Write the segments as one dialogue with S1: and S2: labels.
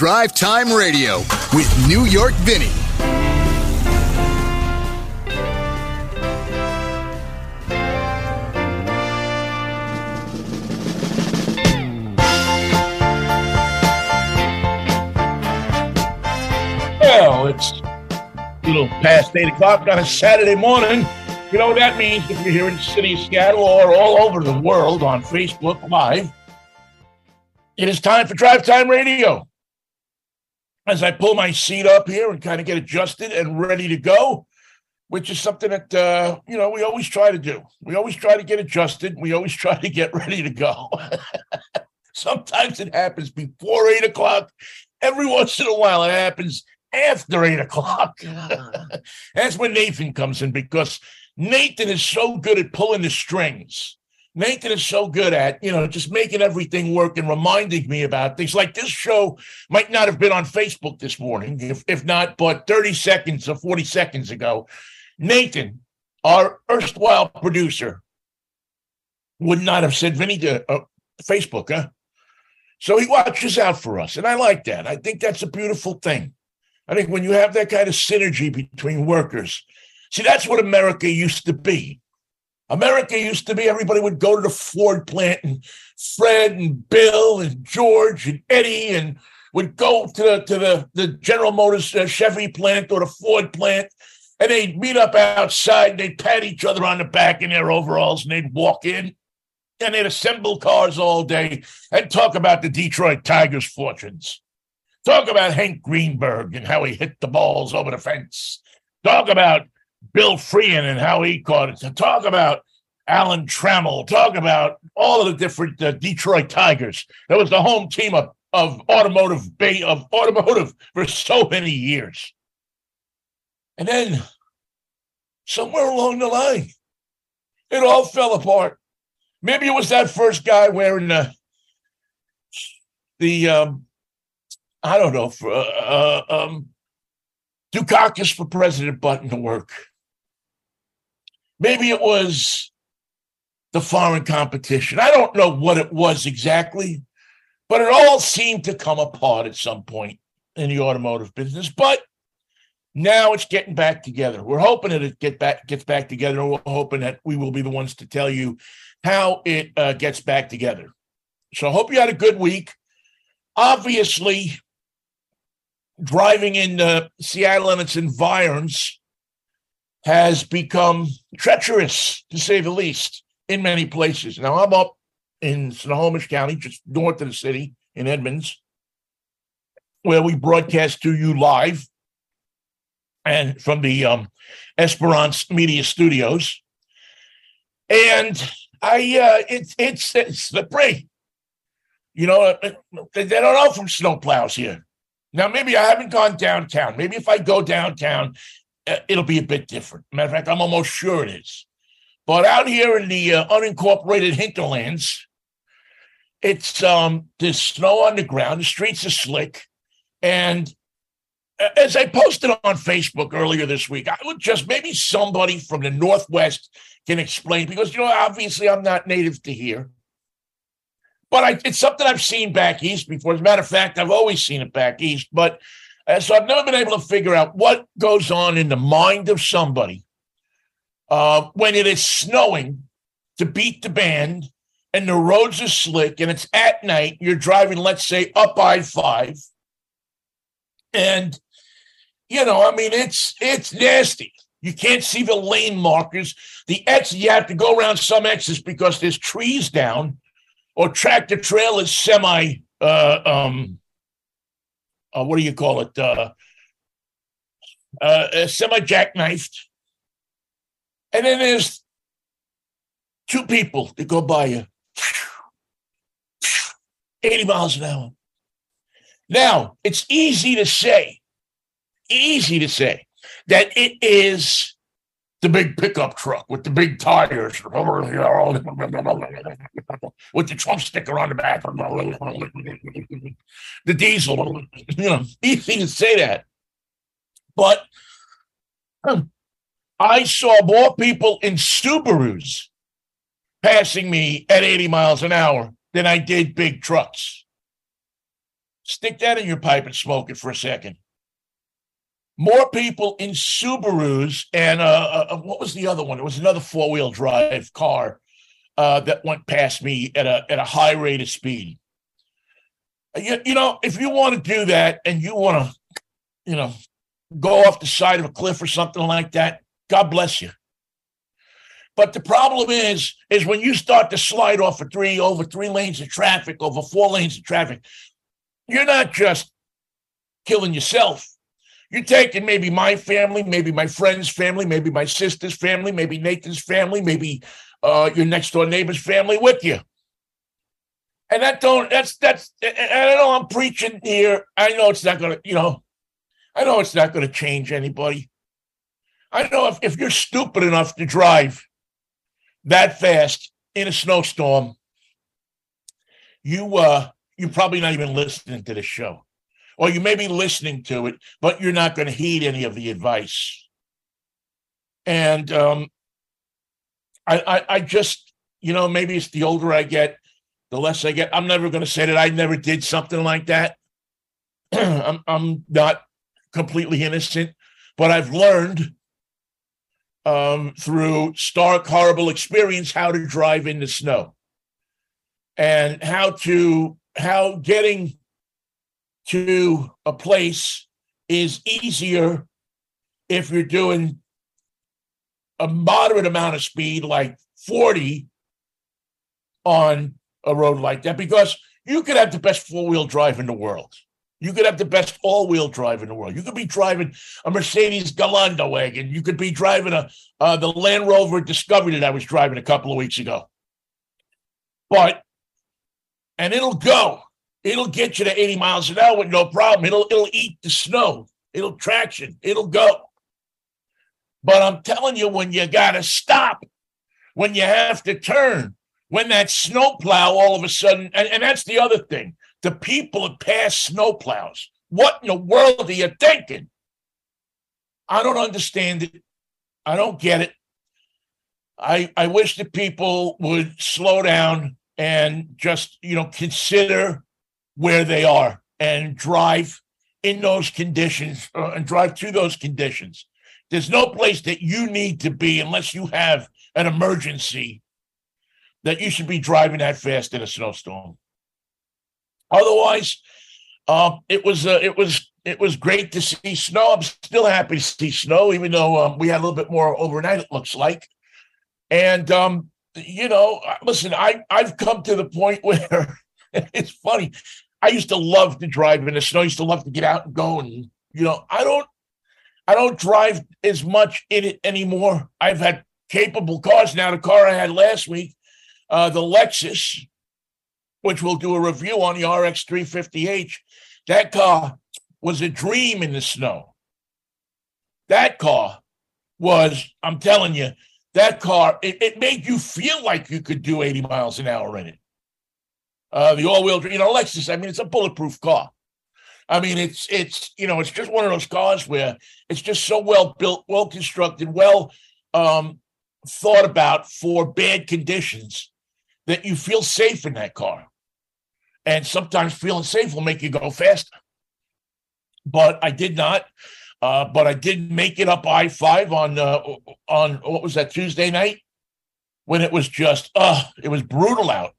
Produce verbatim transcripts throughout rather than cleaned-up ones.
S1: Drive Time Radio with New York Vinny.
S2: Well, it's a little past eight o'clock on a Saturday morning. You know what that means if you're here in the city of Seattle or all over the world on Facebook Live. It is time for Drive Time Radio. As I pull my seat up here and kind of get adjusted and ready to go, which is something that, uh, you know, we always try to do. We always try to get adjusted. We always try to get ready to go. Sometimes it happens before eight o'clock. Every once in a while, it happens after eight o'clock. That's when Nathan comes in, because Nathan is so good at pulling the strings. Nathan is so good at, you know, just making everything work and reminding me about things. Like this show might not have been on Facebook this morning, if, if not, but thirty seconds or forty seconds ago, Nathan, our erstwhile producer, would not have said, Vinny, to uh, Facebook, huh? So he watches out for us, and I like that. I think that's a beautiful thing. I think when you have that kind of synergy between workers, see, that's what America used to be. America used to be, everybody would go to the Ford plant, and Fred and Bill and George and Eddie and would go to the, to the, the General Motors uh, Chevy plant or the Ford plant, and they'd meet up outside, and they'd pat each other on the back in their overalls, and they'd walk in, and they'd assemble cars all day and talk about the Detroit Tigers' fortunes. Talk about Hank Greenberg and how he hit the balls over the fence. Talk about Bill Freehan and how he caught it. To talk about Alan Trammell. Talk about all of the different uh, Detroit Tigers. That was the home team of, of automotive bay of automotive for so many years. And then somewhere along the line, it all fell apart. Maybe it was that first guy wearing the the um, I don't know for uh, uh, um, Dukakis for president button to work. Maybe it was the foreign competition. I don't know what it was exactly, but it all seemed to come apart at some point in the automotive business. But now it's getting back together. We're hoping that it get back gets back together. We're hoping that we will be the ones to tell you how it uh, gets back together. So I hope you had a good week. Obviously, driving in uh, Seattle and its environs has become treacherous, to say the least, in many places. Now, I'm up in Snohomish County, just north of the city, in Edmonds, where we broadcast to you live and from the um, Esperance Media Studios. And I, uh, it's, it's, it's slippery. You know, they don't know from snowplows here. Now, maybe I haven't gone downtown. Maybe if I go downtown, uh, it'll be a bit different. Matter of fact, I'm almost sure it is. But out here in the uh, unincorporated hinterlands, it's um, there's snow on the ground. The streets are slick. And as I posted on Facebook earlier this week, I would just, maybe somebody from the Northwest can explain, because, you know, obviously I'm not native to here. But I, it's something I've seen back east before. As a matter of fact, I've always seen it back east. But uh, so I've never been able to figure out what goes on in the mind of somebody uh, when it is snowing to beat the band and the roads are slick and it's at night. You're driving, let's say, up I five. And, you know, I mean, it's it's nasty. You can't see the lane markers. The X, you have to go around some X's because there's trees down. Or tractor trailers semi, uh, um, uh, what do you call it? Uh, uh, semi jackknifed. And then there's two people that go by you, eighty miles an hour. Now, it's easy to say, easy to say that it is the big pickup truck with the big tires, with the Trump sticker on the back, the diesel. You know, easy to say that. But I saw more people in Subarus passing me at eighty miles an hour than I did big trucks. Stick that in your pipe and smoke it for a second. More people in Subarus and uh, uh, what was the other one? It was another four-wheel drive car uh, that went past me at a at a high rate of speed. You, you know, if you want to do that and you want to, you know, go off the side of a cliff or something like that, God bless you. But the problem is, is when you start to slide off of three, over three lanes of traffic, over four lanes of traffic, you're not just killing yourself. You're taking maybe my family, maybe my friend's family, maybe my sister's family, maybe Nathan's family, maybe uh, your next door neighbor's family with you. And that don't, that's, that's, and I know I'm preaching here. I know it's not going to, you know, I know it's not going to change anybody. I know if, if you're stupid enough to drive that fast in a snowstorm, you, uh, you're probably not even listening to the show. Or you may be listening to it, but you're not going to heed any of the advice. And um, I, I, I just, you know, maybe it's the older I get, the less I get. I'm never going to say that I never did something like that. I'm, I'm not completely innocent, but I've learned um, through stark, horrible experience how to drive in the snow and how to, how getting to a place is easier if you're doing a moderate amount of speed, like forty on a road like that, because you could have the best four-wheel drive in the world. You could have the best all-wheel drive in the world. You could be driving a Mercedes Geländewagen. You could be driving a uh, the Land Rover Discovery that I was driving a couple of weeks ago. But, and it'll go. It'll get you to eighty miles an hour with no problem. It'll it'll eat the snow. It'll traction. It'll go. But I'm telling you, when you got to stop, when you have to turn, when that snowplow all of a sudden, and, and that's the other thing, the people that pass snowplows, what in the world are you thinking? I don't understand it. I don't get it. I I wish that people would slow down and just, you know, consider where they are and drive in those conditions uh, and drive to those conditions. There's no place that you need to be unless you have an emergency that you should be driving that fast in a snowstorm. Otherwise, uh, it was uh, it was it was great to see snow. I'm still happy to see snow, even though um, we had a little bit more overnight, it looks like. And um, you know, listen, I I've come to the point where it's funny. I used to love to drive in the snow. I used to love to get out and go. And, you know, I don't, I don't drive as much in it anymore. I've had capable cars now. The car I had last week, uh, the Lexus, which we'll do a review on, the R X three fifty H, that car was a dream in the snow. That car was, I'm telling you, that car, it, it made you feel like you could do eighty miles an hour in it. Uh, the all-wheel, you know, Lexus, I mean, it's a bulletproof car. I mean, it's, it's you know, it's just one of those cars where it's just so well built, well constructed, well um, thought about for bad conditions that you feel safe in that car. And sometimes feeling safe will make you go faster. But I did not. Uh, but I did make it up I five on, uh, on what was that, Tuesday night? When it was just, uh, it was brutal out.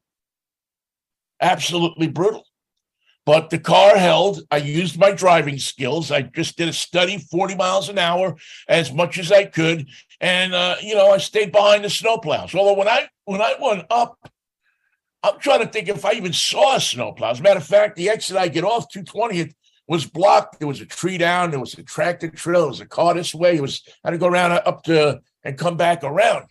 S2: Absolutely brutal. But the car held. I used my driving skills. I just did a steady forty miles an hour as much as I could. And, uh, you know, I stayed behind the snowplows. Although when I when I went up, I'm trying to think if I even saw a snowplow. As a matter of fact, the exit I get off, two twentieth, was blocked. There was a tree down. There was a tractor trail. There was a car this way. It was, I had to go around up to and come back around.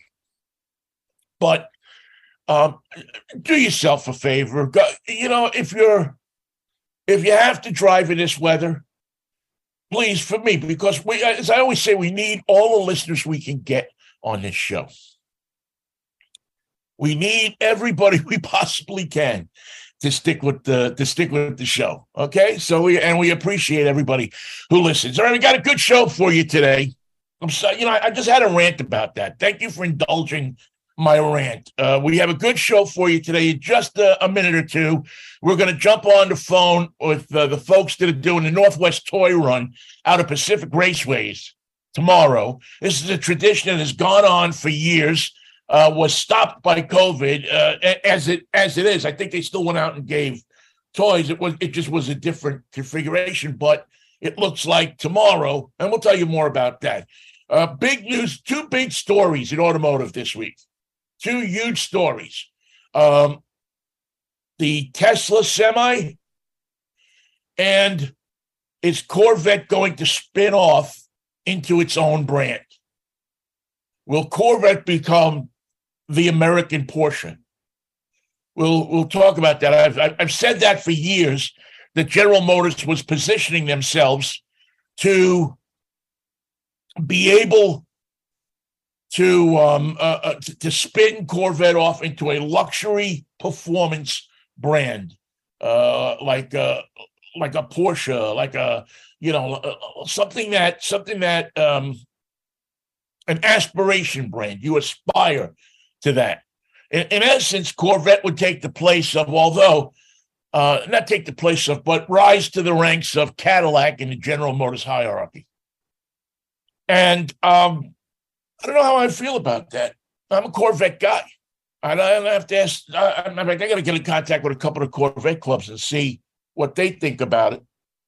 S2: But um, do yourself a favor. Go, you know, if you're, if you have to drive in this weather, please, for me, because we, as I always say, we need all the listeners we can get on this show. We need everybody we possibly can to stick with the to stick with the show. Okay, so we and we appreciate everybody who listens. All right, we got a good show for you today. I'm sorry, you know, I, I just had a rant about that. Thank you for indulging my rant. Uh, we have a good show for you today. In just a, a minute or two, we're going to jump on the phone with uh, the folks that are doing the Northwest Toy Run out of Pacific Raceways tomorrow. This is a tradition that has gone on for years, uh, was stopped by COVID, uh, as it as it is. I think they still went out and gave toys. It was it just was a different configuration, but it looks like tomorrow, and we'll tell you more about that. Uh, big news, two big stories in automotive this week. Two huge stories. Um, the Tesla Semi and is Corvette going to spin off into its own brand? Will Corvette become the American Porsche? We'll we'll talk about that. I've I've said that for years, that General Motors was positioning themselves to be able to um uh, uh, to, to spin Corvette off into a luxury performance brand, uh, like a like a Porsche, like a you know uh, something that something that um an aspiration brand. You aspire to that. In, in essence, Corvette would take the place of, although uh, not take the place of, but rise to the ranks of Cadillac in the General Motors hierarchy. And um. I don't know how I feel about that. I'm a Corvette guy. I don't have to ask. I, I, I got to get in contact with a couple of Corvette clubs and see what they think about it.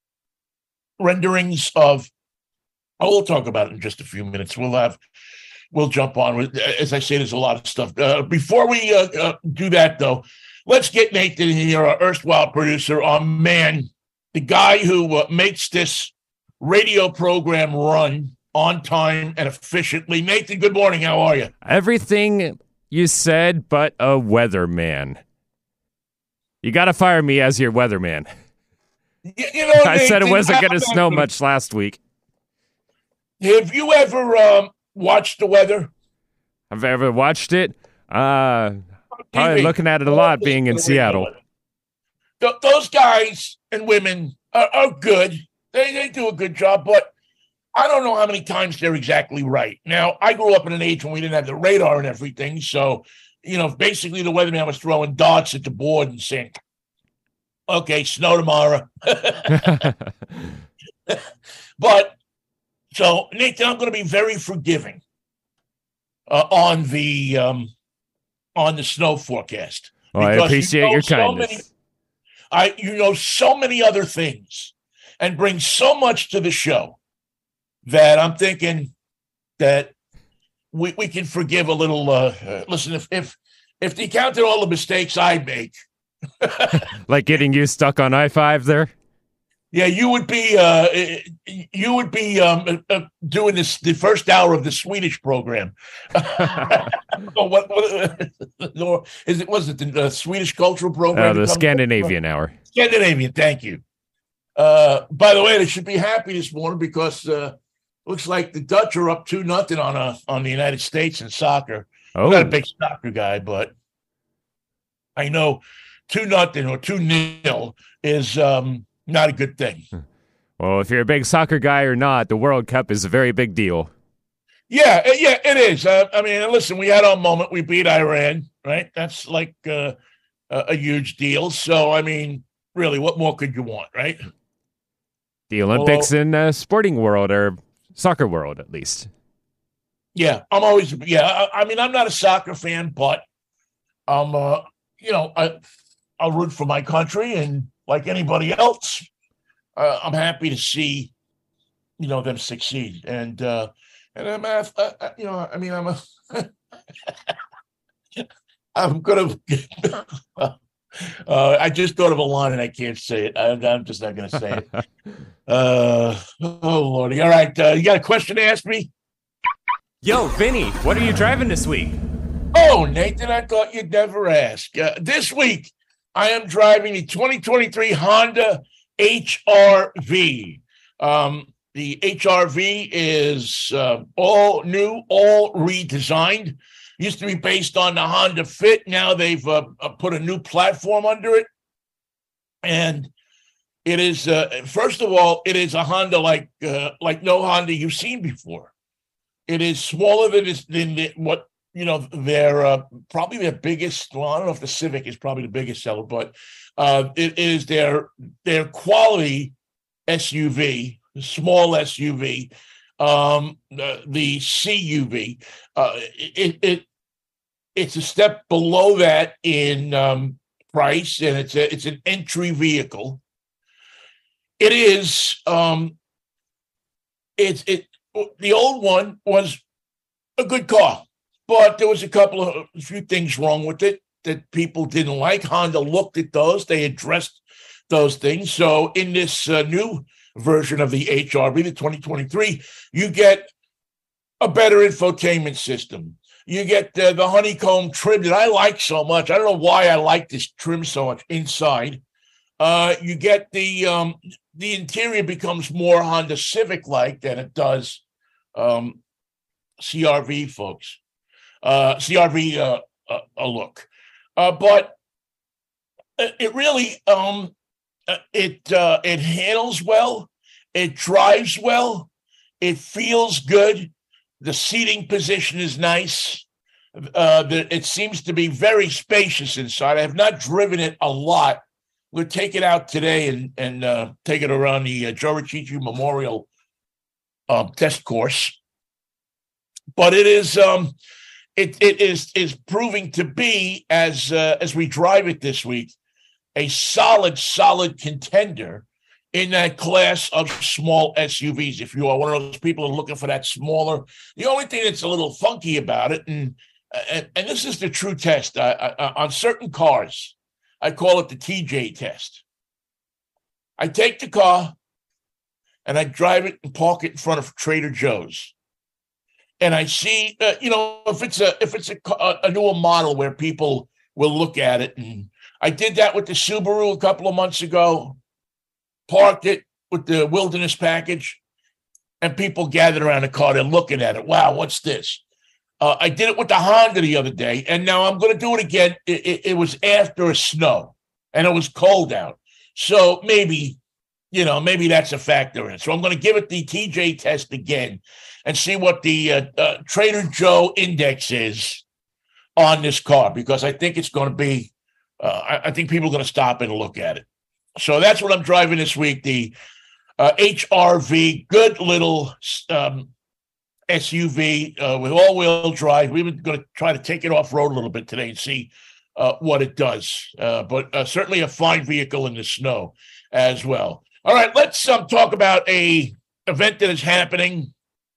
S2: Renderings of, oh, we'll talk about it in just a few minutes. We'll have, we'll jump on with, as I say, there's a lot of stuff. Uh, before we uh, uh, do that, though, let's get Nathan here, our erstwhile producer, our man, the guy who uh, makes this radio program run on time and efficiently. Nathan, good morning. How are you?
S3: Everything you said, but a weatherman. You got to fire me as your weatherman.
S2: You, you know,
S3: I
S2: Nathan,
S3: said it wasn't going to snow much last week.
S2: Have you ever um, watched the weather?
S3: Have I ever watched it? Uh, probably looking at it a lot being in Seattle.
S2: Th- those guys and women are, are good. They, they do a good job, but I don't know how many times they're exactly right. Now, I grew up in an age when we didn't have the radar and everything. So, you know, basically the weatherman was throwing darts at the board and saying, okay, snow tomorrow. But, so, Nathan, I'm going to be very forgiving uh, on the um, on the snow forecast.
S3: Well, I appreciate you know your so kindness.
S2: Many, I, you know so many other things and bring so much to the show that I'm thinking that we, we can forgive a little. Uh, uh, listen, if if if they counted all the mistakes I make,
S3: like getting you stuck on I five there,
S2: yeah, you would be uh, you would be um, uh, doing this the first hour of the Swedish program. oh, what, what uh, is it? Was it the uh, Swedish cultural program?
S3: Uh, the Scandinavian up? Hour.
S2: Scandinavian. Thank you. Uh, by the way, they should be happy this morning because. Uh, Looks like the Dutch are up two nothing on a on the United States in soccer.
S3: Oh.
S2: I'm not a big soccer guy, but I know two nothing or two nil is um, not a good thing.
S3: Well, if you're a big soccer guy or not, the World Cup is a very big deal.
S2: Yeah, yeah, it is. Uh, I mean, listen, we had our moment. We beat Iran, right? That's like uh, a, a huge deal. So, I mean, really, what more could you want, right?
S3: The Olympics well, in the sporting world are. Soccer world, at least.
S2: Yeah, I'm always, yeah, I, I mean, I'm not a soccer fan, but I'm, uh, you know, I, I'll root for my country, and like anybody else, uh, I'm happy to see, you know, them succeed. And, uh, and I'm, uh, uh, you know, I mean, I'm a, I'm going to, uh, I just thought of a line and I can't say it. I, I'm just not going to say it. Uh, oh, Lordy. All right. Uh, you got a question to ask me?
S4: Yo, Vinny, what are you driving this week?
S2: Oh, Nathan, I thought you'd never ask. Uh, this week, I am driving the twenty twenty-three Honda H R V. Um, the H R V is uh, all new, all redesigned. Used to be based on the Honda Fit. Now they've uh, put a new platform under it. And it is, uh, first of all, it is a Honda like uh, like no Honda you've seen before. It is smaller than, than the, what you know, their uh, probably their biggest. Well, I don't know if the Civic is probably the biggest seller, but uh, it is their their quality S U V, small S U V, um, uh, the C U V. Uh, it, it it's a step below that in um, price, and it's a, it's an entry vehicle. It is. Um, it's it. The old one was a good car, but there was a couple of a few things wrong with it that people didn't like. Honda looked at those; they addressed those things. So, in this uh, new version of the H R V, the twenty twenty-three, you get a better infotainment system. You get uh, the honeycomb trim that I like so much. I don't know why I like this trim so much inside. Uh, you get the um, the interior becomes more Honda Civic-like than it does um, C R V, folks. Uh, C R V uh, uh, a look, uh, but it really um, it uh, it handles well. It drives well. It feels good. The seating position is nice. Uh, the, it seems to be very spacious inside. I have not driven it a lot. We'll take it out today and and uh, take it around the uh, Joe Riccici Memorial uh, test course. But it is um, it it is is proving to be, as uh, as we drive it this week, a solid solid contender in that class of small S U Vs. If you are one of those people who are looking for that smaller, the only thing that's a little funky about it, and and, and this is the true test uh, uh, on certain cars, I call it the T J test. I take the car and I drive it and park it in front of Trader Joe's, and I see, uh, you know, if it's a if it's a, a newer model where people will look at it, and I did that with the Subaru a couple of months ago. Parked it with the Wilderness package, and people gathered around the car. They're looking at it. Wow, what's this? Uh, I did it with the Honda the other day, and now I'm going to do it again. It, it, it was after a snow, and it was cold out. So maybe, you know, maybe that's a factor in it. So I'm going to give it the T J test again and see what the uh, uh, Trader Joe index is on this car, because I think it's going to be, uh, I, I think people are going to stop and look at it. So that's what I'm driving this week, the uh, H R V, good little um, S U V uh, with all-wheel drive. We're going to try to take it off-road a little bit today and see uh, what it does. Uh, but uh, certainly a fine vehicle in the snow as well. All right, let's um, talk about a event that is happening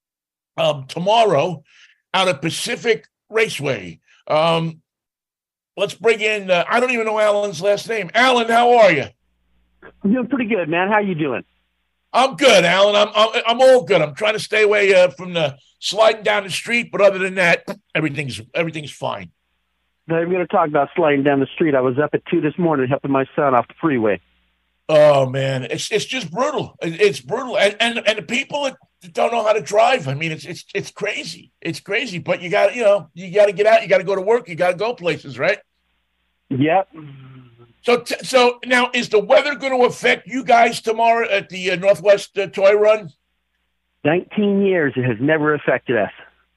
S2: um, tomorrow out at Pacific Raceway. Um, let's bring in, uh, I don't even know Alan's last name. Alan, how are you?
S5: I'm doing pretty good, man. How you doing?
S2: I'm good, Alan. I'm I'm, I'm all good. I'm trying to stay away uh, from the sliding down the street, but other than that, everything's everything's fine.
S5: Now, I'm going to talk about sliding down the street. I was up at two this morning helping my son off the freeway.
S2: Oh man, it's it's just brutal. It's brutal, and and, and the people that don't know how to drive. I mean, it's it's it's crazy. It's crazy. But you got you know you got to get out. You got to go to work. You got to go places, right?
S5: Yep.
S2: So, t- so now, is the weather going to affect you guys tomorrow at the uh, Northwest uh, Toy Run?
S5: Nineteen years, it has never affected us.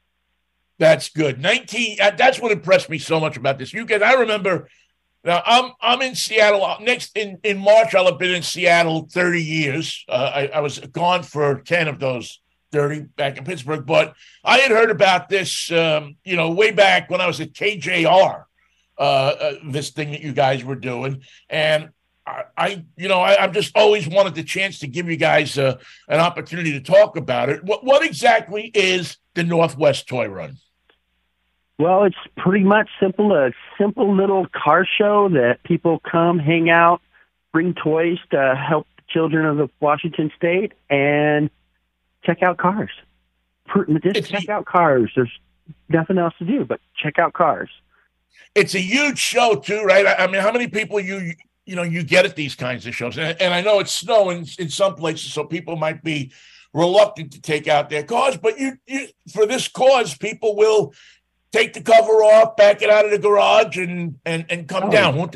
S2: That's good. Nineteen. Uh, that's what impressed me so much about this. You guys, I remember. Now, I'm I'm in Seattle next in, in March. I'll have been in Seattle thirty years. Uh, I, I was gone for ten of those thirty back in Pittsburgh, but I had heard about this, um, you know, way back when I was at K J R. Uh, uh, this thing that you guys were doing, and I, I you know, I, I've just always wanted the chance to give you guys uh, an opportunity to talk about it. What, what exactly is the Northwest Toy Run?
S5: Well, it's pretty much simple, a simple little car show that people come, hang out, bring toys to help the children of the Washington State, and check out cars. Just
S2: it's
S5: check
S2: a,
S5: out cars. There's nothing else to do but check out cars.
S2: It's a huge show too, right? I, I mean, how many people you you know you get at these kinds of shows? And, and I know it's snowing in some places, so people might be reluctant to take out their cars. But you, you for this cause, people will take the cover off, back it out of the garage, and and and come
S5: oh.
S2: down, won't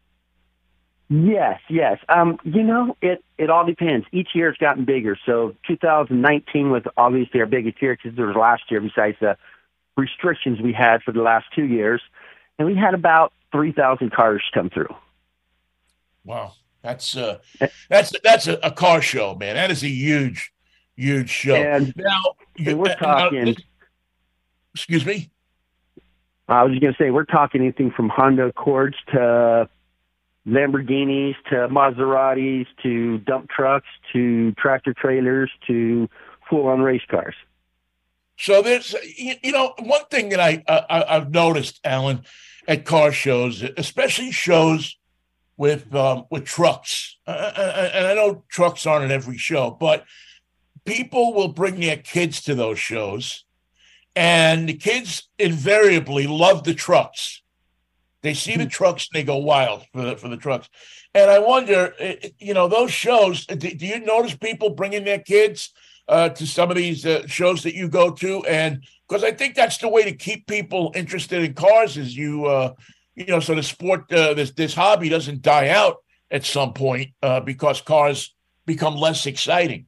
S2: they?
S5: Yes, yes. Um, you know, it it all depends. Each year it's gotten bigger. So two thousand nineteen was obviously our biggest year because there was last year besides the restrictions we had for the last two years, and we had about three thousand cars come through.
S2: Wow, that's uh, that's that's a, a car show, man. That is a huge, huge show.
S5: And
S2: now
S5: and we're talking.
S2: Uh, excuse me.
S5: I was just going to say we're talking anything from Honda Accords to Lamborghinis to Maseratis to dump trucks to tractor trailers to full-on race cars.
S2: So there's, you know, one thing that I, I I've noticed, Alan, at car shows, especially shows with um, with trucks, uh, and I know trucks aren't at every show, but people will bring their kids to those shows, and the kids invariably love the trucks. They see the trucks and they go wild for the, for the trucks. And I wonder, you know, those shows, do you notice people bringing their kids uh, to some of these uh, shows that you go to? And because I think that's the way to keep people interested in cars is you, uh, you know, so the sport, uh, this, this hobby doesn't die out at some point uh, because cars become less exciting.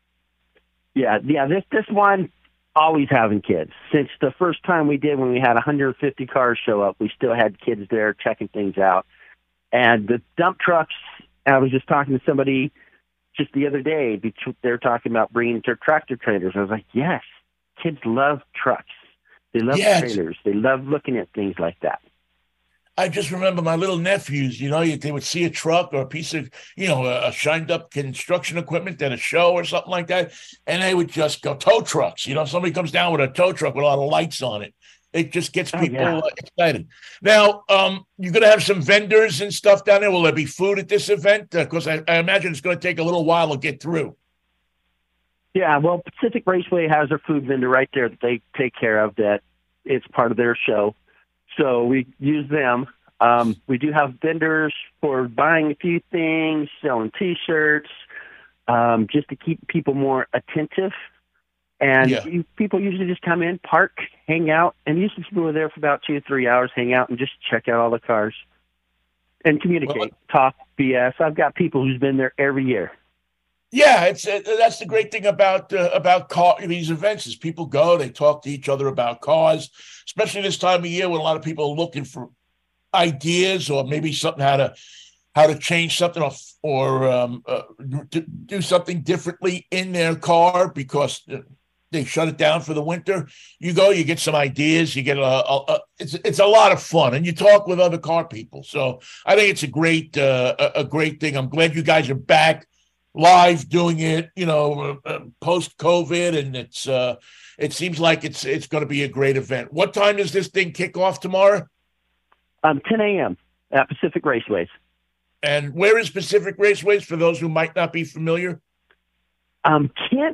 S5: Yeah, yeah, this, this one, always having kids. Since the first time we did, when we had one hundred fifty cars show up, we still had kids there checking things out. And the dump trucks, I was just talking to somebody just the other day. They're talking about bringing their tractor trailers. I was like, yes, kids love trucks. They love
S2: yes.
S5: trailers. They love looking at things like that.
S2: I just remember my little nephews, you know, they would see a truck or a piece of, you know, a shined up construction equipment at a show or something like that. And they would just go tow trucks. You know, somebody comes down with a tow truck with a lot of lights on it. It just gets people oh, yeah. uh, excited. Now, um, you're going to have some vendors and stuff down there. Will there be food at this event? Because uh, I, I imagine it's going to take a little while to get through.
S5: Yeah, well, Pacific Raceway has their food vendor right there that they take care of, that it's part of their show. So we use them. Um, we do have vendors for buying a few things, selling T-shirts, um, just to keep people more attentive. And
S2: yeah.
S5: you, people usually just come in, park, hang out, and usually people are there for about two or three hours, hang out and just check out all the cars and communicate, well, talk B S. I've got people who's been there every year.
S2: Yeah, it's uh, that's the great thing about uh, about car these events is people go, they talk to each other about cars, especially this time of year when a lot of people are looking for ideas or maybe something how to how to change something or or um, uh, do, do something differently in their car because they shut it down for the winter. You go, you get some ideas, you get a, a, a it's it's a lot of fun, and you talk with other car people. So I think it's a great uh, a, a great thing. I'm glad you guys are back live doing it, you know, uh, post COVID, and it's uh, it seems like it's it's going to be a great event. What time does this thing kick off tomorrow?
S5: Um, ten a.m. at Pacific Raceways.
S2: And where is Pacific Raceways for those who might not be familiar?
S5: Um, Kent.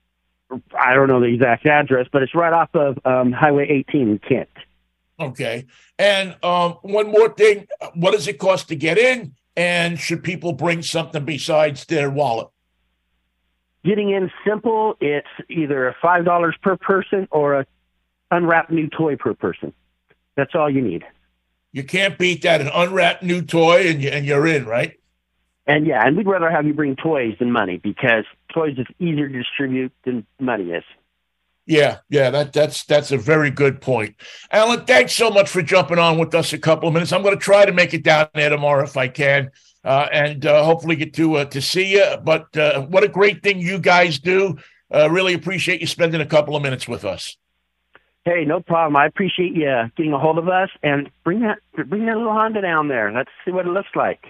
S5: I don't know the exact address, but it's right off of um, Highway eighteen in Kent.
S2: Okay. And um, one more thing: what does it cost to get in? And should people bring something besides their wallet?
S5: Getting in simple. It's either five dollars per person or a unwrapped new toy per person. That's all you need.
S2: You can't beat that. An unwrapped new toy, and you, and you're in, right?
S5: And yeah, and we'd rather have you bring toys than money because toys is easier to distribute than money is.
S2: Yeah, yeah, that that's that's a very good point. Alan, thanks so much for jumping on with us a couple of minutes. I'm going to try to make it down there tomorrow if I can, uh, and uh, hopefully get to uh, to see you. But uh, what a great thing you guys do. Uh, really appreciate you spending a couple of minutes with us.
S5: Hey, no problem. I appreciate you getting a hold of us, and bring that bring that little Honda down there. Let's see what it looks like.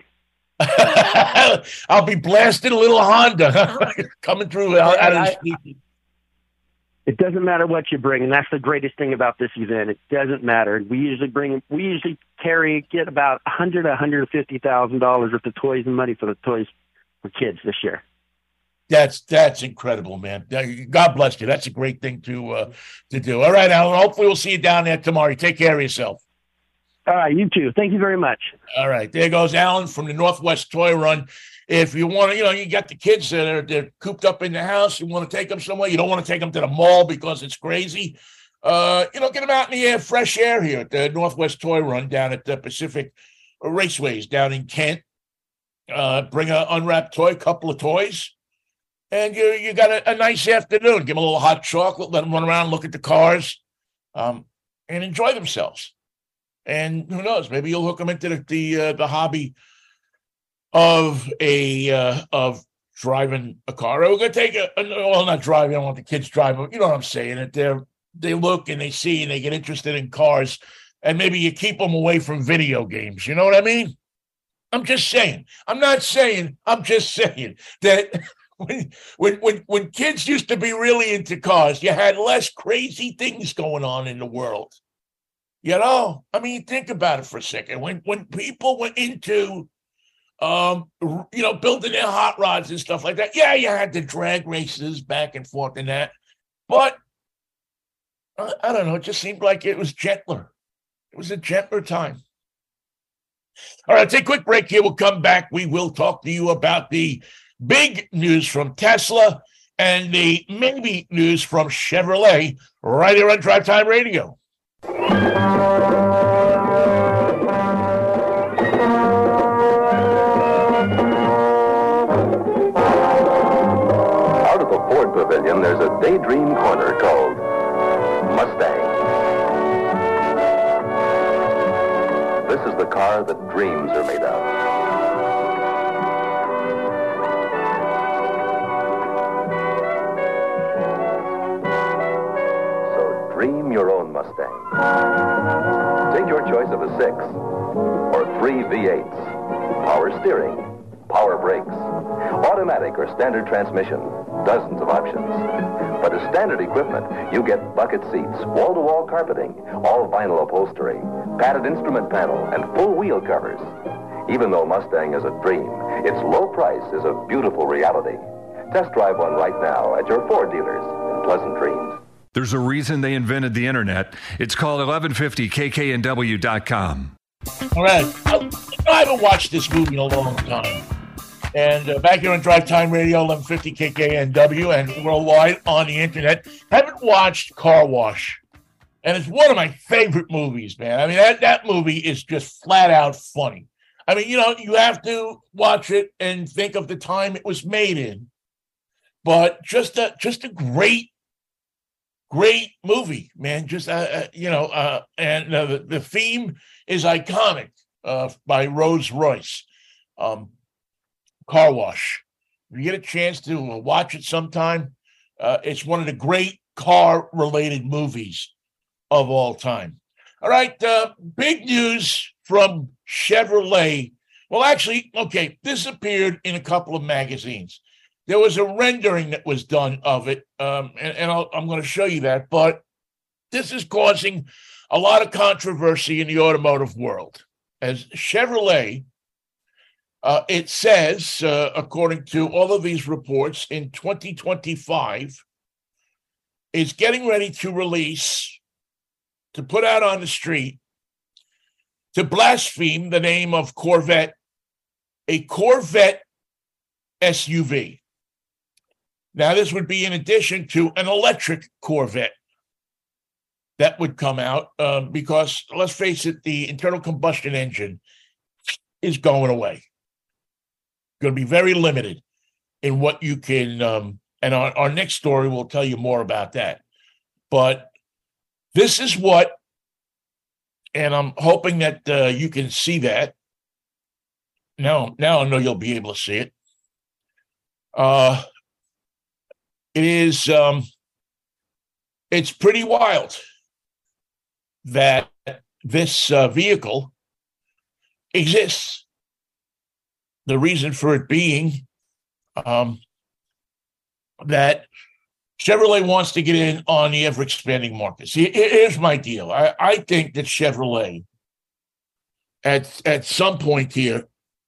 S2: I'll be blasting a little Honda coming through out, out of the street.
S5: It doesn't matter what you bring, and that's the greatest thing about this event. It doesn't matter. We usually bring, we usually carry, get about a hundred, a hundred and fifty thousand dollars worth of toys and money for the toys for kids this year.
S2: That's that's incredible, man. God bless you. That's a great thing to uh, to do. All right, Alan. Hopefully, we'll see you down there tomorrow. You take care of yourself.
S5: All right, you too. Thank you very much.
S2: All right, there goes Alan from the Northwest Toy Run. If you want to, you know, you got the kids that are they're cooped up in the house. You want to take them somewhere. You don't want to take them to the mall because it's crazy. Uh, you know, get them out in the air, fresh air here at the Northwest Toy Run down at the Pacific Raceways down in Kent. Uh, bring an unwrapped toy, couple of toys, and you you got a, a nice afternoon. Give them a little hot chocolate. Let them run around, look at the cars. um, and enjoy themselves. And who knows? Maybe you'll hook them into the the, uh, the hobby of a uh, of driving a car. We're gonna take a, a well, not driving. I don't want the kids driving. But you know what I'm saying? That they they look and they see and they get interested in cars, and maybe you keep them away from video games. You know what I mean? I'm just saying. I'm not saying. I'm just saying that when when when when kids used to be really into cars, you had less crazy things going on in the world. You know, I mean, think about it for a second. When when people went into, um, you know, building their hot rods and stuff like that, yeah, you had the drag races back and forth and that, but I, I don't know. It just seemed like it was gentler. It was a gentler time. All right, take a quick break here. We'll come back. We will talk to you about the big news from Tesla and the maybe news from Chevrolet right here on Drive Time Radio.
S6: Out of the Ford Pavilion, there's a daydream corner called Mustang. This is the car that dreams are made of. So dream your own Mustang. Take your choice of a six or three V eights. Power steering, power brakes, automatic or standard transmission, dozens of options. But as standard equipment, you get bucket seats, wall-to-wall carpeting, all vinyl upholstery, padded instrument panel, and full wheel covers. Even though Mustang is a dream, its low price is a beautiful reality. Test drive one right now at your Ford dealers in Pleasant Dreams.
S7: There's a reason they invented the internet. It's called eleven fifty K K N W dot com.
S2: All right. I, I haven't watched this movie in a long time. And uh, back here on Drive Time Radio, eleven fifty K K N W, and worldwide on the internet. Haven't watched Car Wash. And it's one of my favorite movies, man. I mean, that, that movie is just flat out funny. I mean, you know, you have to watch it and think of the time it was made in. But just a, just a great, great movie, man. Just, uh, uh, you know, uh, and uh, the, the theme is iconic uh, by Rolls Royce. Um, Car Wash. If you get a chance to watch it sometime, uh, it's one of the great car-related movies of all time. All right, uh, big news from Chevrolet. Well, actually, okay, this appeared in a couple of magazines. There was a rendering that was done of it, um, and, and I'll, I'm going to show you that, but this is causing a lot of controversy in the automotive world, as Chevrolet, Uh, it says, uh, according to all of these reports, in twenty twenty-five, is getting ready to release, to put out on the street, to blaspheme the name of Corvette, a Corvette S U V. Now, this would be in addition to an electric Corvette that would come out uh, because, let's face it, the internal combustion engine is going away. Going to be very limited in what you can, um, and our, our next story will tell you more about that. But this is what, and I'm hoping that uh, you can see that. Now, now I know you'll be able to see it. Uh, it is, um, it's pretty wild that this uh, vehicle exists. The reason for it being um, that Chevrolet wants to get in on the ever-expanding market. See, here's my deal. I, I think that Chevrolet, at at some point here,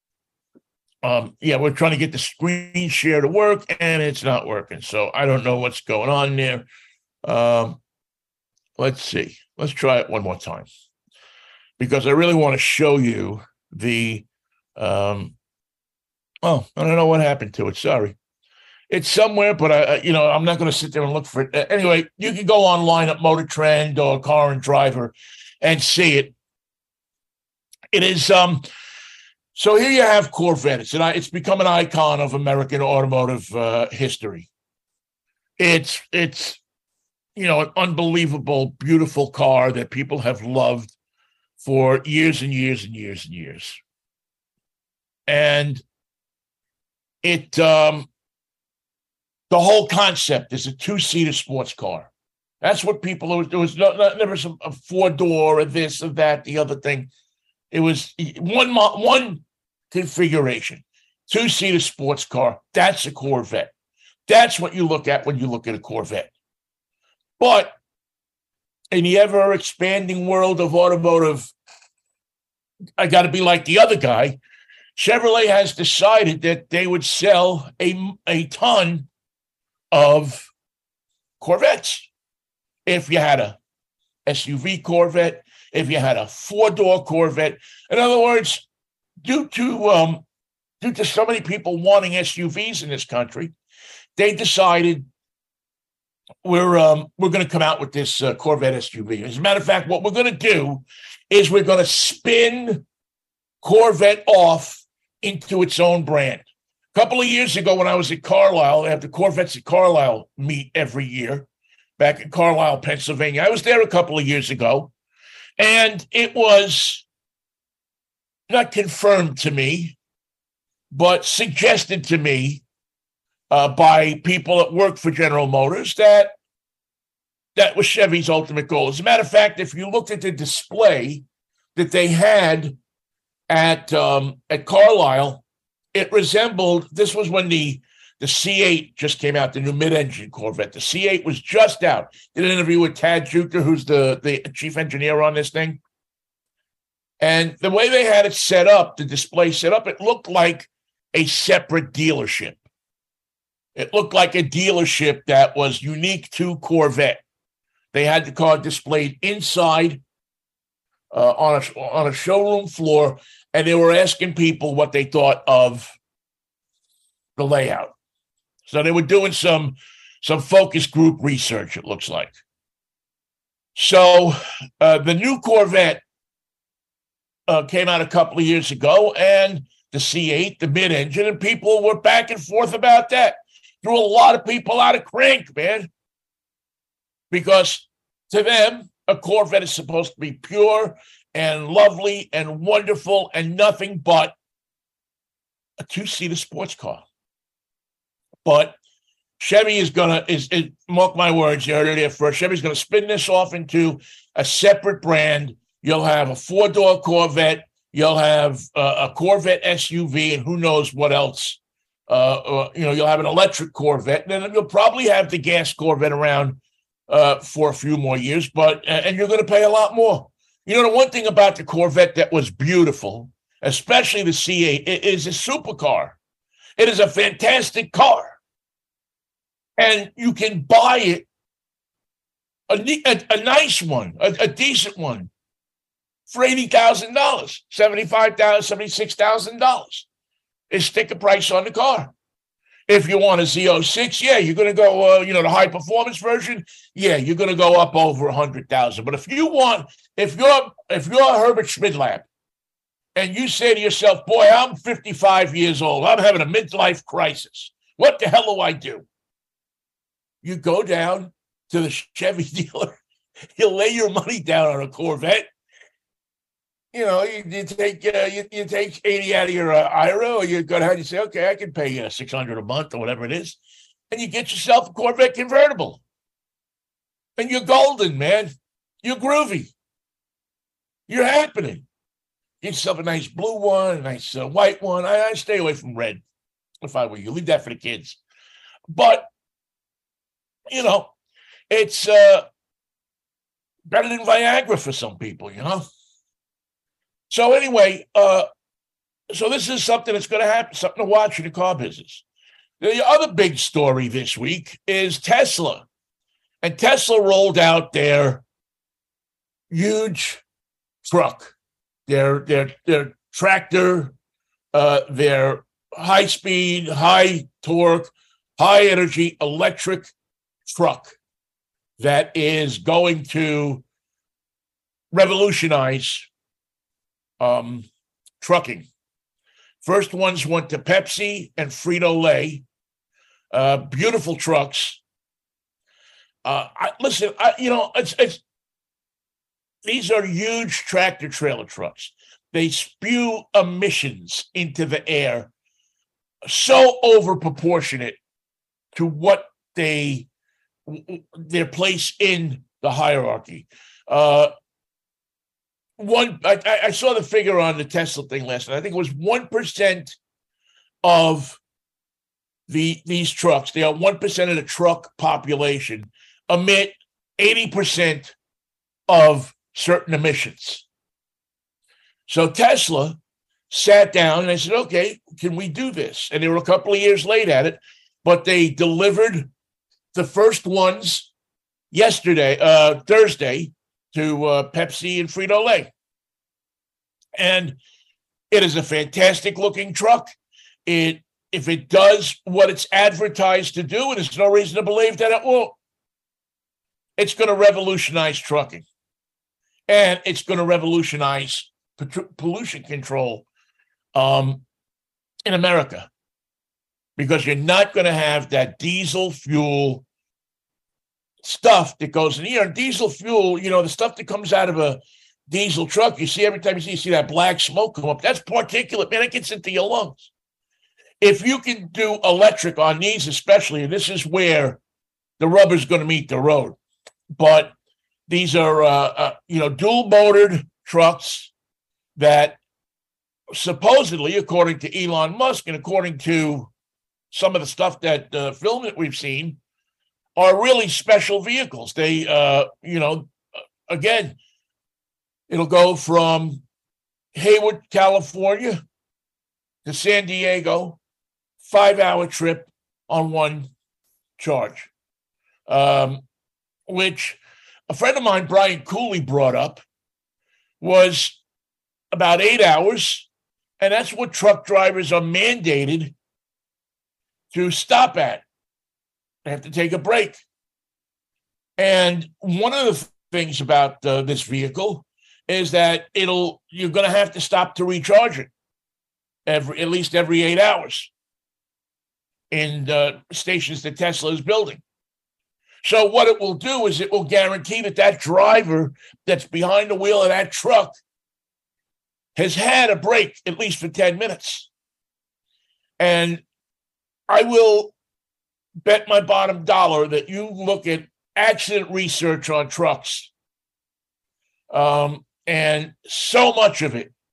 S2: um, yeah, we're trying to get the screen share to work, and it's not working. So I don't know what's going on there. Um, let's see. Let's try it one more time, because I really want to show you the um, – oh, I don't know what happened to it. Sorry. It's somewhere, but I, you know, I'm not going to sit there and look for it. Anyway, you can go online at Motor Trend or Car and Driver and see it. It is, um, so here you have Corvette. It's, an, it's become an icon of American automotive uh, history. It's, it's you know, an unbelievable, beautiful car that people have loved for years and years and years and years. And it, um, the whole concept is a two-seater sports car. That's what people, there was no, not, never some a four-door or this or that, the other thing. It was one one configuration, two-seater sports car. That's a Corvette. That's what you look at when you look at a Corvette. But in the ever-expanding world of automotive, I got to be like the other guy. Chevrolet has decided that they would sell a, a ton of Corvettes. If you had a S U V Corvette, if you had a four-door Corvette. In other words, due to um, due to so many people wanting S U Vs in this country, they decided we're um, we're going to come out with this uh, Corvette S U V. As a matter of fact, what we're going to do is we're going to spin Corvette off into its own brand. A couple of years ago, when I was at Carlisle, they have the Corvettes at Carlisle meet every year back in Carlisle, Pennsylvania. I was there a couple of years ago, and it was not confirmed to me, but suggested to me uh, by people that work for General Motors that that was Chevy's ultimate goal. As a matter of fact, if you looked at the display that they had at um, at Carlisle, it resembled, this was when the, the C eight just came out, the new mid-engine Corvette. The C eight was just out. Did an interview with Tad Juker, who's the, the chief engineer on this thing. And the way they had it set up, the display set up, it looked like a separate dealership. It looked like a dealership that was unique to Corvette. They had the car displayed inside uh, on a, on a showroom floor, and they were asking people what they thought of the layout. So they were doing some, some focus group research, it looks like. So uh, the new Corvette uh, came out a couple of years ago, and the C eight, the mid-engine, and people were back and forth about that. Threw a lot of people out of crank, man. Because to them, a Corvette is supposed to be pure and lovely and wonderful and nothing but a two-seater sports car. But Chevy is going to, is, is mark my words, you heard it here first, Chevy's going to spin this off into a separate brand. You'll have a four-door Corvette. You'll have uh, a Corvette S U V, and who knows what else. Uh, uh, you know, you'll have an electric Corvette, and then you'll probably have the gas Corvette around uh, for a few more years, but and you're going to pay a lot more. You know, the one thing about the Corvette that was beautiful, especially the C eight, it is a supercar. It is a fantastic car. And you can buy it, a, a, a nice one, a, a decent one, for eighty thousand dollars, seventy-five thousand dollars, seventy-six thousand dollars. Is stick a price on the car. If you want a Z oh six, yeah, you're going to go, uh, you know, the high performance version. Yeah, you're going to go up over a hundred thousand. But if you want, if you're, if you're Herbert Schmidlap, and you say to yourself, "Boy, I'm fifty-five years old. I'm having a midlife crisis. What the hell do I do?" You go down to the Chevy dealer. He'll lay your money down on a Corvette. You know, you, you take uh, you, you take eighty out of your uh, I R A, or you go down and you say, okay, I can pay uh, six hundred a month or whatever it is, and you get yourself a Corvette convertible, and you're golden, man. You're groovy. You're happening. Get yourself a nice blue one, a nice uh, white one. I, I stay away from red if I were you. Leave that for the kids. But you know, it's uh, better than Viagra for some people. You know. So anyway, uh, so this is something that's going to happen, something to watch in the car business. The other big story this week is Tesla. And Tesla rolled out their huge truck, their their their tractor, uh, their high-speed, high-torque, high-energy electric truck that is going to revolutionize Um, trucking. First ones went to Pepsi and Frito-Lay. Uh, beautiful trucks. Uh, I, listen, I, you know, it's it's these are huge tractor trailer trucks. They spew emissions into the air so over proportionate to what they their place in the hierarchy. Uh, one, I, I saw the figure on the Tesla thing last night. I think it was one percent of the these trucks. They are one percent of the truck population emit eighty percent of certain emissions. So Tesla sat down and they said, okay, can we do this? And they were a couple of years late at it, but they delivered the first ones yesterday, uh, Thursday, to uh, Pepsi and Frito-Lay. And it is a fantastic looking truck. It, if it does what it's advertised to do, and there's no reason to believe that it won't, it's going to revolutionize trucking. And it's going to revolutionize pollution control um, in America, because you're not going to have that diesel fuel stuff that goes in here. Diesel fuel, you know, the stuff that comes out of a diesel truck, you see every time you see, you see that black smoke come up, that's particulate, man, it gets into your lungs. If you can do electric on these especially, and this is where the rubber's going to meet the road, but these are, uh, uh, you know, dual-motored trucks that supposedly, according to Elon Musk and according to some of the stuff that uh, film that we've seen, are really special vehicles. They, uh, you know, again, it'll go from Hayward, California to San Diego, five-hour trip on one charge, um, which a friend of mine, Brian Cooley, brought up was about eight hours, and that's what truck drivers are mandated to stop at. They have to take a break. And one of the things about uh, this vehicle is that it'll you're going to have to stop to recharge it every at least every eight hours in uh, stations that Tesla is building. So what it will do is it will guarantee that that driver that's behind the wheel of that truck has had a break at least for ten minutes. And I will bet my bottom dollar that you look at accident research on trucks, um, and so much of it,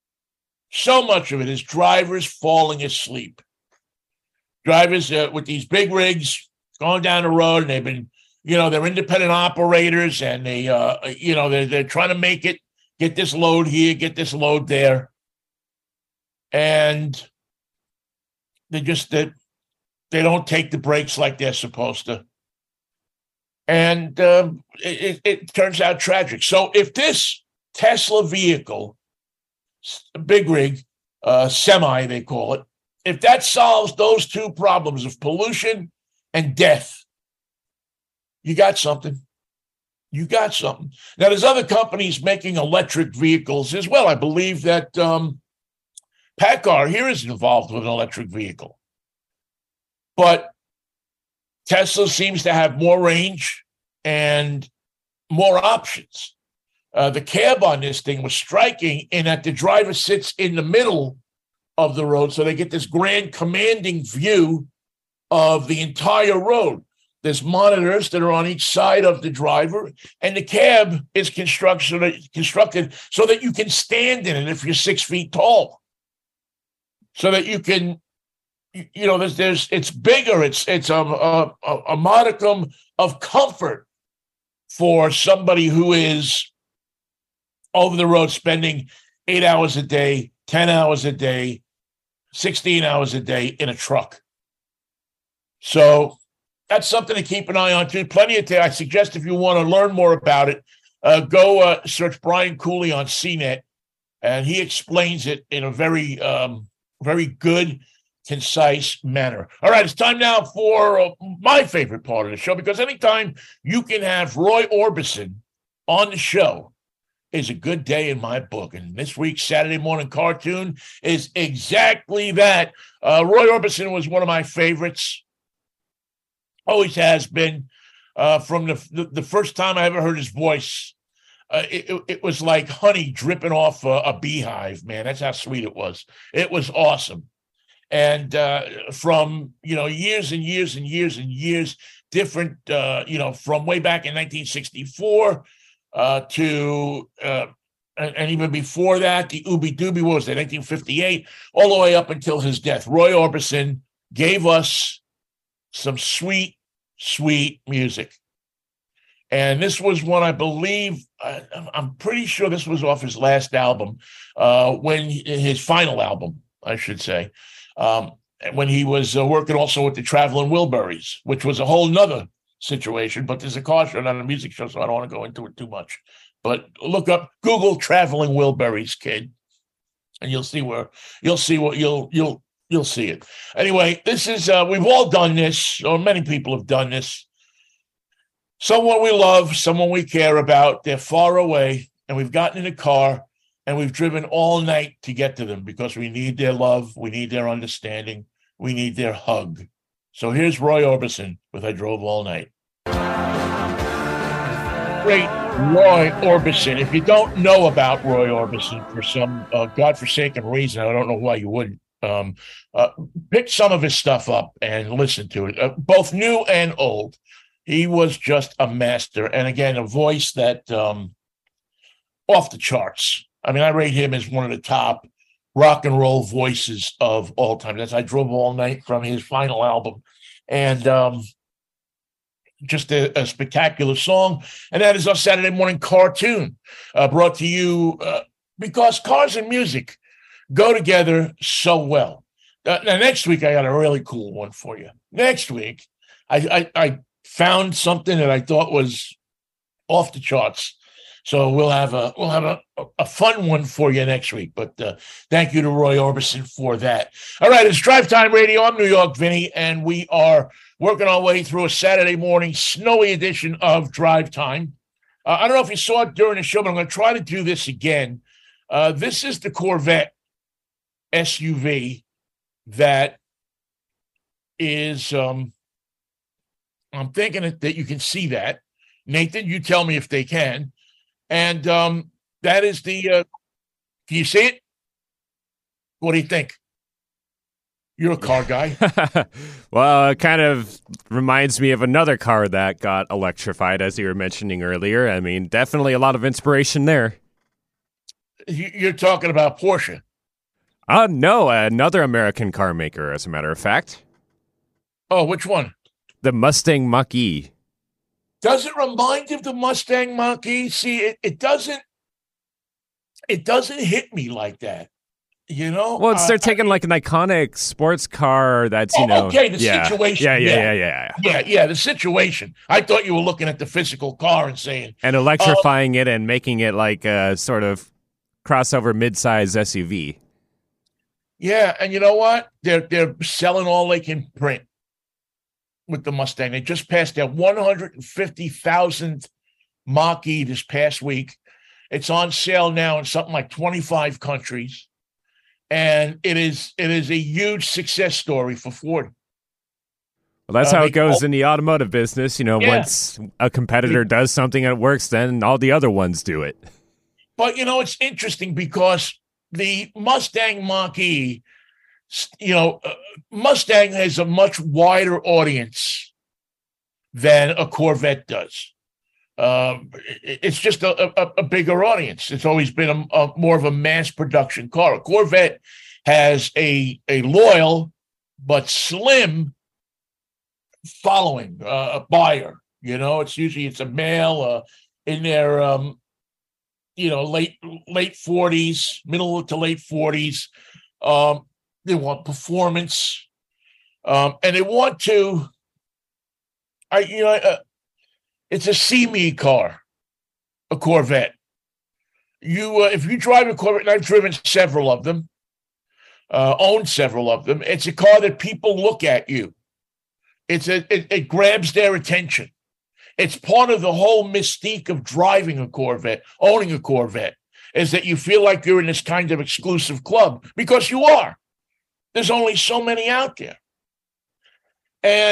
S2: so much of it is drivers falling asleep. Drivers uh, with these big rigs going down the road, and they've been, you know, they're independent operators, and they, uh, you know, they're, they're trying to make it, get this load here, get this load there. And they just, they, they don't take the breaks like they're supposed to. And um, it, it turns out tragic. So if this Tesla vehicle, big rig, uh, semi, they call it, if that solves those two problems of pollution and death, you got something. You got something. Now, there's other companies making electric vehicles as well. I believe that um, PACCAR here is involved with an electric vehicle. But Tesla seems to have more range and more options. Uh, the cab on this thing was striking in that the driver sits in the middle of the road, so they get this grand commanding view of the entire road. There's monitors that are on each side of the driver, and the cab is constructed, constructed so that you can stand in it if you're six feet tall, so that you can, you know, there's, there's it's bigger. It's it's a, a, a modicum of comfort for somebody who is over the road spending eight hours a day, ten hours a day, sixteen hours a day in a truck. So that's something to keep an eye on, too. Plenty of time. I suggest if you want to learn more about it, uh, go uh, search Brian Cooley on C net, and he explains it in a very, um, very good, concise manner. All right, it's time now for uh, my favorite part of the show, because anytime you can have Roy Orbison on the show is a good day in my book. And this week's Saturday morning cartoon is exactly that. Uh, Roy Orbison was one of my favorites. Always has been. Uh, from the, the the first time I ever heard his voice, uh, it, it, it was like honey dripping off a, a beehive, man. That's how sweet it was. It was awesome. And uh, from, you know, years and years and years and years, different, uh, you know, from way back in nineteen sixty-four uh, to, uh, and, and even before that, the Ooby Dooby, what was that, nineteen fifty-eight, all the way up until his death. Roy Orbison gave us some sweet, sweet music. And this was one, I believe, I, I'm pretty sure this was off his last album, uh, when his final album, I should say. Um, when he was uh, working also with the Traveling Wilburys, which was a whole nother situation, but there's a car show, not a music show, so I don't want to go into it too much. But look up, Google Traveling Wilburys, kid, and you'll see where, you'll see what, you'll, you'll, you'll see it. Anyway, this is, uh, we've all done this, or many people have done this. Someone we love, someone we care about, they're far away, and we've gotten in a car, and we've driven all night to get to them because we need their love, we need their understanding, we need their hug. So here's Roy Orbison with I Drove All Night. Great Roy Orbison. If you don't know about Roy Orbison for some uh, godforsaken reason, I don't know why you wouldn't, um, uh, pick some of his stuff up and listen to it, uh, both new and old. He was just a master. And again, a voice that um, off the charts. I mean, I rate him as one of the top rock and roll voices of all time. That's I Drove All Night from his final album. And um, just a, a spectacular song. And that is our Saturday morning cartoon uh, brought to you uh, because cars and music go together so well. Uh, now, next week, I got a really cool one for you. Next week, I, I, I found something that I thought was off the charts. So we'll have a we'll have a, a fun one for you next week. But uh, thank you to Roy Orbison for that. All right, it's Drive Time Radio. I'm New York Vinny, and we are working our way through a Saturday morning snowy edition of Drive Time. Uh, I don't know if you saw it during the show, but I'm going to try to do this again. Uh, this is the Corvette S U V that is, um, I'm thinking that you can see that. Nathan, you tell me if they can. And um, that is the, uh, can you see it? What do you think? You're a car guy.
S3: Well, it kind of reminds me of another car that got electrified, as you were mentioning earlier. I mean, definitely a lot of inspiration there.
S2: You're talking about Porsche.
S3: Uh, no, another American car maker, as a matter of fact.
S2: Oh, which one?
S3: The Mustang Mach-E.
S2: Does it remind you of the Mustang Mach-E? See, it, it doesn't it doesn't hit me like that. You know?
S3: Well, it's,
S2: uh,
S3: they're taking like an iconic sports car that's, you
S2: oh,
S3: know.
S2: Okay, the
S3: yeah,
S2: situation.
S3: Yeah yeah, yeah, yeah, yeah,
S2: yeah. Yeah, yeah, the situation. I thought you were looking at the physical car and saying.
S3: And electrifying uh, it and making it like a sort of crossover mid-size S U V.
S2: Yeah, and you know what? They're they're selling all they can print with the Mustang. They just passed their one hundred fifty thousandth Mach-E this past week. It's on sale now in something like twenty-five countries. And it is it is a huge success story for Ford.
S3: Well, that's
S2: uh,
S3: how it goes in the automotive business. You know,
S2: yeah.
S3: once a competitor does something and it works, then all the other ones do it.
S2: But, you know, it's interesting because the Mustang Mach-E, you know, uh, Mustang has a much wider audience than a Corvette does. Um, it, it's just a, a, a bigger audience. It's always been a, a more of a mass production car. A Corvette has a a loyal but slim following, uh, a buyer. You know, it's usually it's a male uh, in their um, you know late late forties, middle to late forties. Um, they want performance, um, and they want to. I you know. Uh, It's a see-me car, a Corvette. You, uh, if you drive a Corvette, and I've driven several of them, uh, owned several of them, it's a car that people look at you. It's a, it, it grabs their attention. It's part of the whole mystique of driving a Corvette, owning a Corvette, is that you feel like you're in this kind of exclusive club because you are. There's only so many out there. And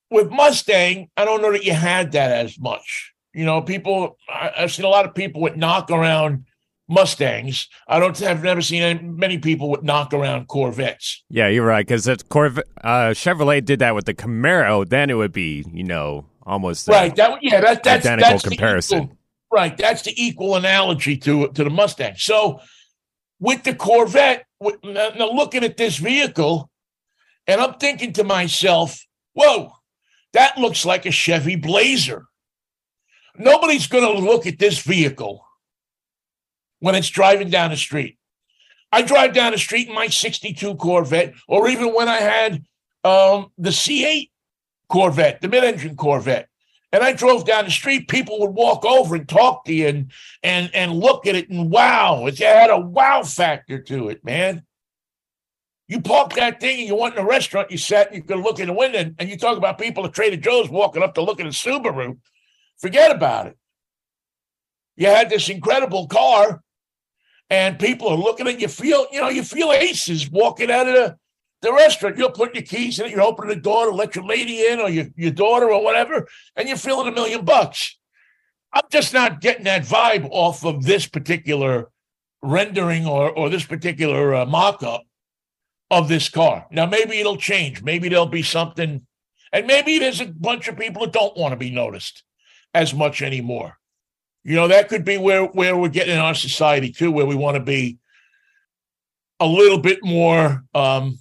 S2: with Mustang, I don't know that you had that as much. You know, people, I, I've seen a lot of people with knock-around Mustangs. I don't have never seen any, many people with knock-around Corvettes.
S3: Yeah, you're right, because Corvette, uh, Chevrolet did that with the Camaro, then it would be, you know, almost
S2: right. That yeah, that, that's
S3: identical
S2: that's
S3: comparison.
S2: Equal, right, that's the equal analogy to to the Mustang. So with the Corvette, with, now looking at this vehicle, and I'm thinking to myself, whoa, that looks like a Chevy Blazer. Nobody's going to look at this vehicle when it's driving down the street. I drive down the street in my sixty-two Corvette, or even when I had um, the C eight Corvette, the mid-engine Corvette, and I drove down the street, people would walk over and talk to you and and and look at it, and wow, it had a wow factor to it, man. You park that thing and you went in a restaurant, you sat and you could look in the window, and, and you talk about people at Trader Joe's walking up to look at a Subaru. Forget about it. You had this incredible car, and people are looking at you. Feel, you know, you feel aces walking out of the, the restaurant. You'll put your keys in it, you're opening the door to let your lady in, or your, your daughter or whatever, and you're feeling a million bucks. I'm just not getting that vibe off of this particular rendering or, or this particular uh, mock-up of this car. Now, maybe it'll change. Maybe there'll be something, and maybe there's a bunch of people that don't want to be noticed as much anymore. You know, that could be where, where we're getting in our society, too, where we want to be a little bit more um,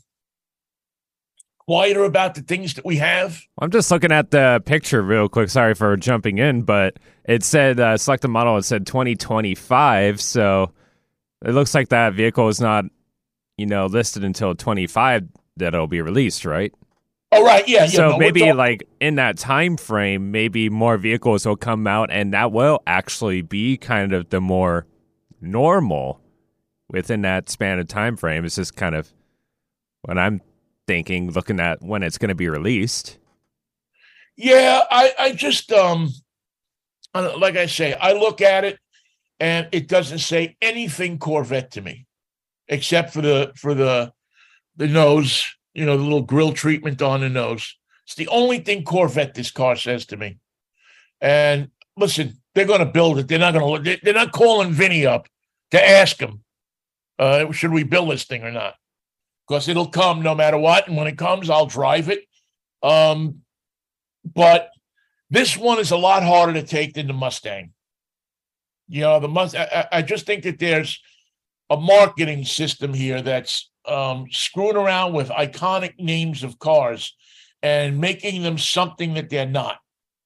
S2: quieter about the things that we have.
S3: I'm just looking at the picture real quick. Sorry for jumping in, but it said, uh, select the model, it said twenty twenty-five, so it looks like that vehicle is not, you know, listed until twenty-five that it'll be released, right?
S2: Oh, right, yeah. yeah
S3: so
S2: no,
S3: maybe,
S2: talking-
S3: like, in that time frame, maybe more vehicles will come out, and that will actually be kind of the more normal within that span of time frame. It's just kind of what I'm thinking, looking at when it's going to be released.
S2: Yeah, I, I just, um, like I say, I look at it, and it doesn't say anything Corvette to me, except for the for the the nose. You know, the little grill treatment on the nose. It's the only thing Corvette this car says to me. And listen, they're going to build it. They're not going to. They're not calling Vinny up to ask him, uh, should we build this thing or not? Because it'll come no matter what. And when it comes, I'll drive it. Um, but this one is a lot harder to take than the Mustang. You know, the Must. I, I just think that there's a marketing system here that's Um, screwing around with iconic names of cars and making them something that they're not.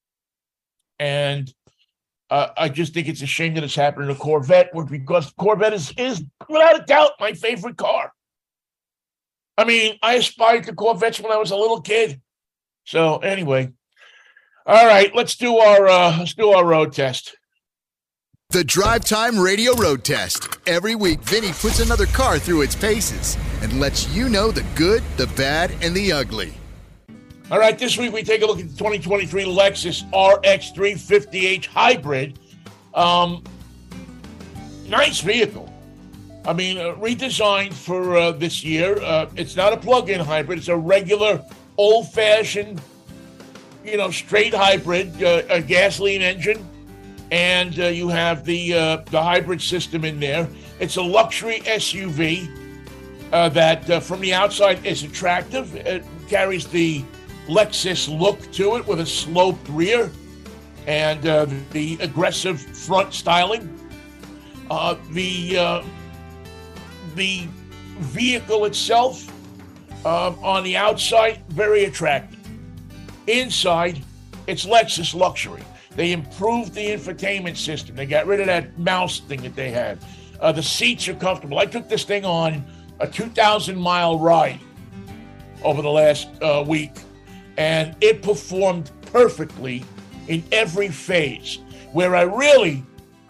S2: And uh, I just think it's a shame that it's happening to Corvette, because Corvette is, is, without a doubt, my favorite car. I mean, I aspired to Corvettes when I was a little kid. So anyway, all right, let's do our uh, let's do our road test.
S1: The Drive Time Radio Road Test. Every week, Vinny puts another car through its paces and lets you know the good, the bad, and the ugly.
S2: All right, this week we take a look at the twenty twenty-three Lexus R X three fifty H Hybrid. Um, nice vehicle. I mean, uh, redesigned for uh, this year. Uh, it's not a plug-in hybrid. It's a regular, old-fashioned, you know, straight hybrid, uh, a gasoline engine. And uh, you have the uh, the hybrid system in there. It's a luxury S U V uh, that uh, from the outside is attractive. It carries the Lexus look to it with a sloped rear and uh, the aggressive front styling. Uh, the uh, the vehicle itself uh, on the outside, very attractive. Inside, it's Lexus luxury. They improved the infotainment system. They got rid of that mouse thing that they had. Uh, the seats are comfortable. I took this thing on a two thousand mile ride over the last uh, week, and it performed perfectly in every phase. Where I really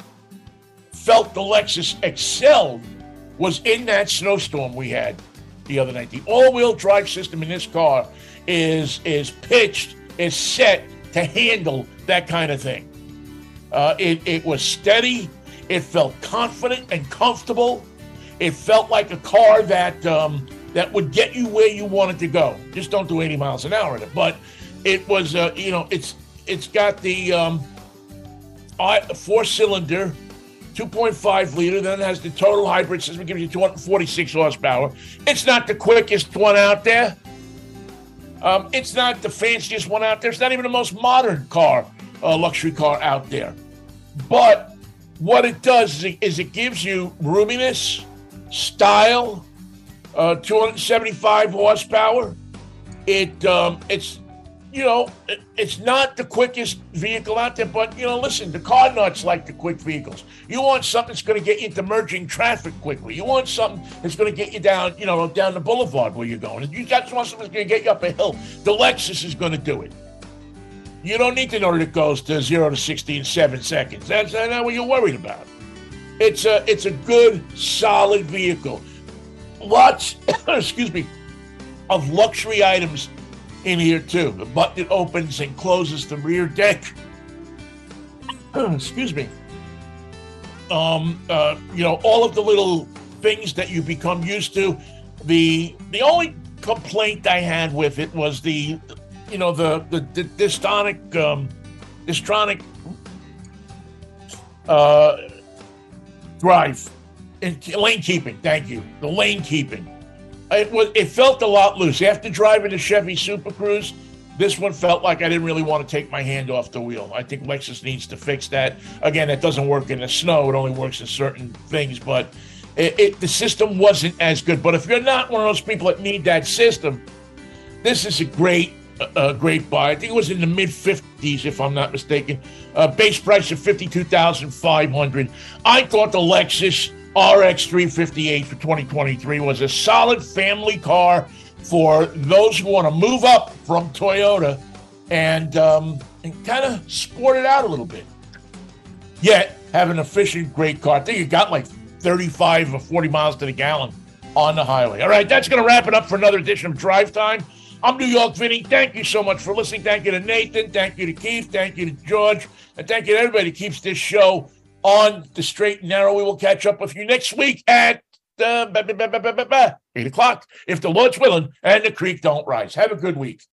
S2: felt the Lexus excelled was in that snowstorm we had the other night. The all-wheel drive system in this car is, is pitched, is set to handle that kind of thing. Uh, it, it was steady. It felt confident and comfortable. It felt like a car that um, that would get you where you wanted to go. Just don't do eighty miles an hour in it. But It was, uh, you know, it's it's got the um, four-cylinder, two point five liter, then it has the total hybrid system, gives you two hundred forty-six horsepower. It's not the quickest one out there. Um, it's not the fanciest one out there. It's not even the most modern car, uh, luxury car out there. But what it does is it, is it gives you roominess, style, uh, two hundred seventy-five horsepower. It um, it's you know it, it's not the quickest vehicle out there, but you know listen, the car nuts like the quick vehicles. You want something that's going to get you into merging traffic quickly. You want something that's going to get you down you know down the boulevard where you're going. You got want something that's going to get you up a hill. The Lexus is going to do it. You don't need to know that it goes to zero to sixty in seven seconds. That's not what you're worried about. It's a it's a good, solid vehicle. Lots, excuse me, of luxury items in here too. The button that opens and closes the rear deck. Excuse me. Um, uh, you know, all of the little things that you become used to. The the only complaint I had with it was the, you know, the the, the dystonic, um, dystronic uh, drive, and lane keeping. Thank you. The lane keeping. It was. It felt a lot loose. After driving the Chevy Super Cruise, this one felt like I didn't really want to take my hand off the wheel. I think Lexus needs to fix that. Again, that doesn't work in the snow. It only works in certain things, but it, it, the system wasn't as good. But if you're not one of those people that need that system, this is a great, uh, great buy. I think it was in the mid fifties, if I'm not mistaken. Uh, base price of fifty-two thousand five hundred dollars. I thought the Lexus R X three fifty-eight for twenty twenty-three was a solid family car for those who want to move up from Toyota and um, and kind of sport it out a little bit. Yet have an efficient, great car. I think it got like thirty-five or forty miles to the gallon on the highway. All right, that's going to wrap it up for another edition of Drive Time. I'm New York Vinny. Thank you so much for listening. Thank you to Nathan. Thank you to Keith. Thank you to George. And thank you to everybody who keeps this show on the straight and narrow. We will catch up with you next week at uh, eight o'clock, if the Lord's willing and the creek don't rise. Have a good week.